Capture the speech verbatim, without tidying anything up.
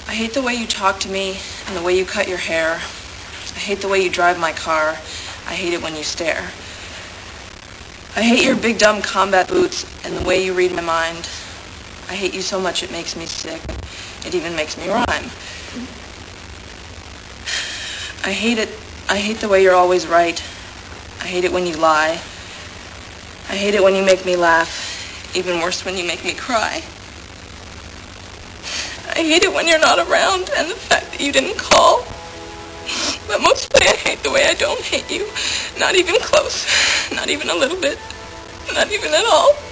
I hate the way you talk to me and the way you cut your hair. I hate the way you drive my car. I hate it when you stare. I hate your big dumb combat boots and the way you read my mind. I hate you so much it makes me sick. It even makes me rhyme. I hate it. I hate the way you're always right. I hate it when you lie. I hate it when you make me laugh. Even worse when you make me cry. I hate it when you're not around and the fact that you didn't call. But mostly I hate the way I don't hate you. Not even close. Not even a little bit. Not even at all.